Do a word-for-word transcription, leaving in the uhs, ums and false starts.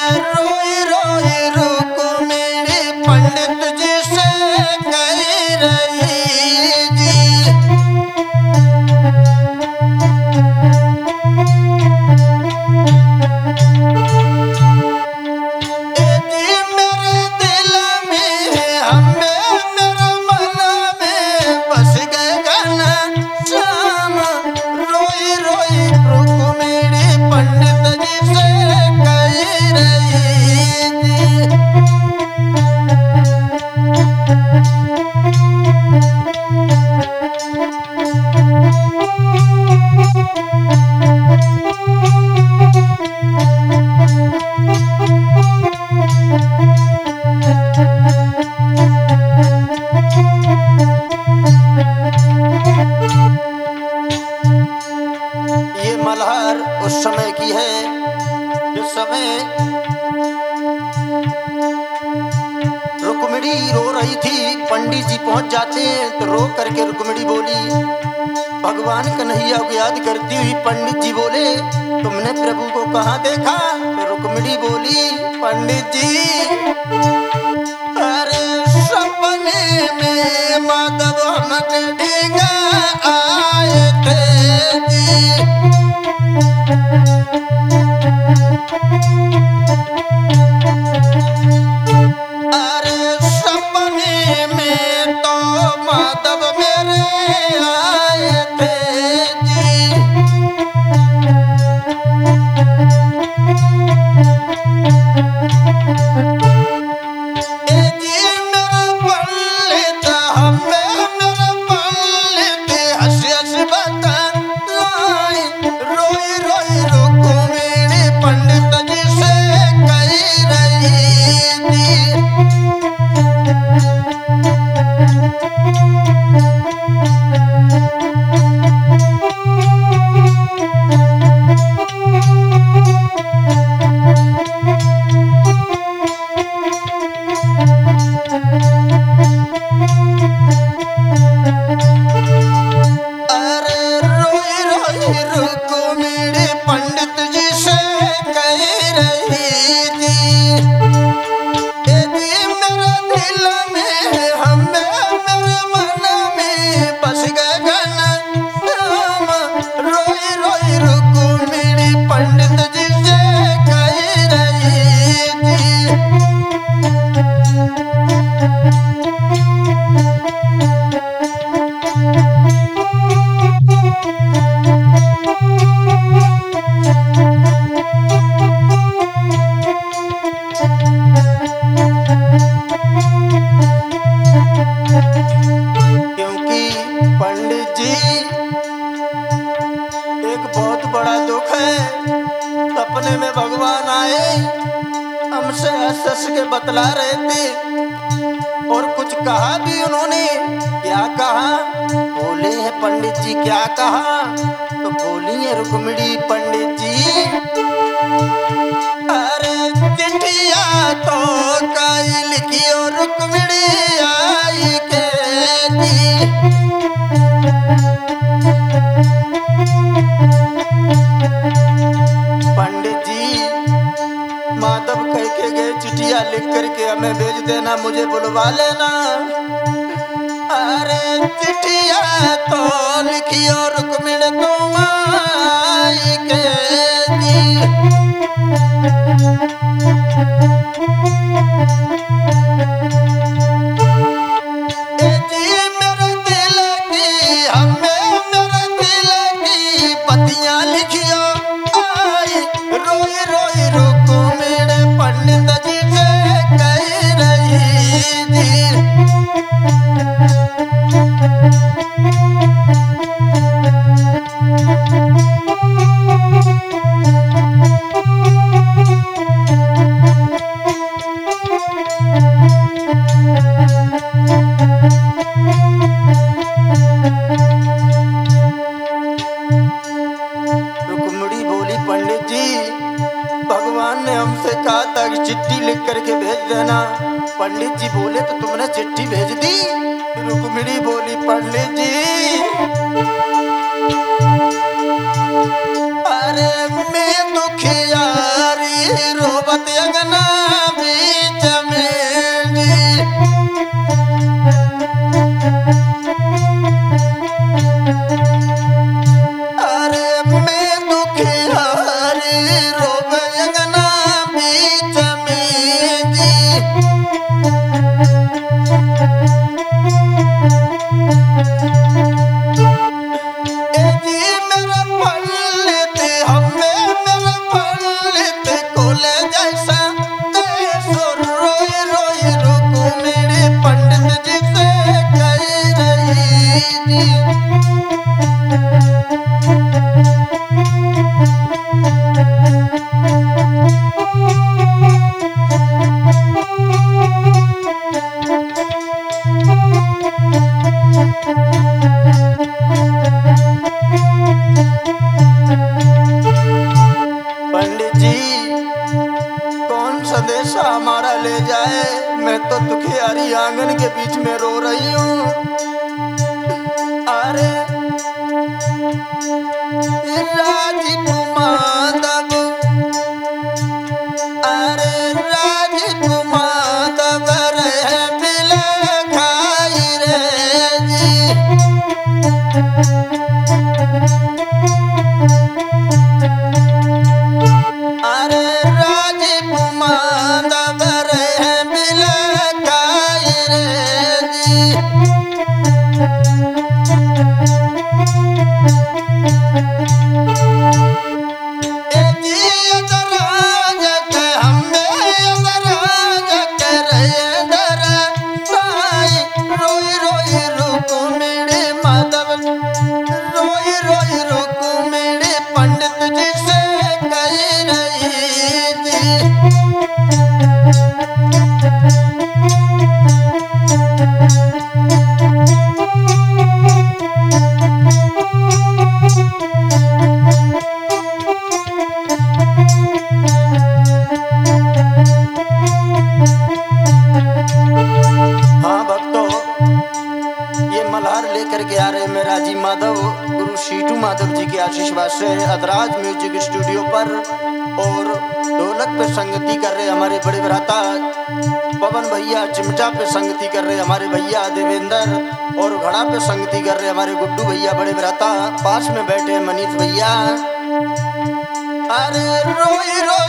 रोई रोई रुक्मिणी पंडित जी से कह रही जी। ए जी मेरे दिल में हमें मेरे मन में बस गए गाना श्याम। रोई रोई रुक्मिणी पंडित जी से कह रही जी। ये मल्हार उस समय की है जिस समय रुक्मिणी रो रही थी। पंडित जी पहुंच जाते हैं तो रो करके रुक्मिणी बोली, भगवान कन्हैया को याद करती हुई पंडित जी बोले, तुमने प्रभु को कहाँ देखा? तो रुक्मिणी बोली, पंडित जी अरे सपने में माधव हमके ढींगा आए थे जी। अरे सपने में तो माधव मेरे आए थे जी। ए जी मेरा पंडित हमें मेरा पंडित हंस हंस बतलाई। रोई रोई रुक्मिणी पंडित जी से कह रही जी। अरे रोई रोई रुक्मिणी पंडित जी से कह रही जी। ए जी मेरे दिल में हमें मेरे मन में बस गए गाना श्याम। रोई रोई रुक्मिणी पंडित जी से कह रही जी। क्योंकि पंडित जी एक बहुत बड़ा दुख है। सपने में भगवान आए हमसे हंस हंस के बतला रहे थे और कुछ कहा भी उन्होंने। क्या कहा? बोले हैं पंडित जी क्या कहा? तो बोली है रुक्मिणी पंडित जी, अरे चिट्ठिया तो कई लिखियो रुक्मिणी आई के जी। पंडित जी माधव कह के गए चिट्ठिया लिख करके हमें भेज देना, मुझे बुलवा लेना। अरे चिट्ठिया तो लिखियो रुक्मिणी तुम आई के जी। ए जी मेरे दिल की हमें मेरे दिल की पतियां लिखियो आई। रोई रोई रुक्मिणी पंडित जी से कह रही जी। रुक्मिणी बोली, पंडित जी भगवान ने हमसे कहा था कि चिट्ठी लिख करके भेज देना। पंडित जी बोले तो तुमने चिट्ठी भेज दी? रुक्मिणी बोली, पंडित जी अरे मैं दुखियारी रोबत अंगना बीच में जी। अरे मैं दुखी हारी रोब अंगना बीच में जी। ए जी मेरा पंडित हमें मेरा पंडित कोले जैसा तेसो रोई रोई रुकू मेरे पंडित जी से कह रही जी। पंडित जी कौन संदेशा हमारा ले जाए, मैं तो दुखियारी आंगन के बीच में रो रही हूँ। अरे राजीव माधव, अरे राजीव माधव रे बिले खाई रे जी। अरे राजीव माधव रे बिले खाई रे जी। ए जी अदराज के हमें अदराज के रे दरा साई रोई रोई रुकू मेरे माधव, रोई रोई रुकू मेरे पंडित जी से कह रही जी। हाँ भक्तों, ये मल्हार लेकर के आ रहे मैं राजीव माधव गुरु शीटू माधव जी के आशीर्वाद से अदराज म्यूजिक स्टूडियो पर। और ढोलक पे संगति कर रहे हमारे बड़े भ्राता पवन भैया, चिमटा पे संगति कर रहे हमारे भैया देवेंद्र, और घड़ा पे संगति कर रहे हमारे गुड्डू भैया बड़े भ्राता। पास में बैठे मनीष भैया। अरे रोई रोई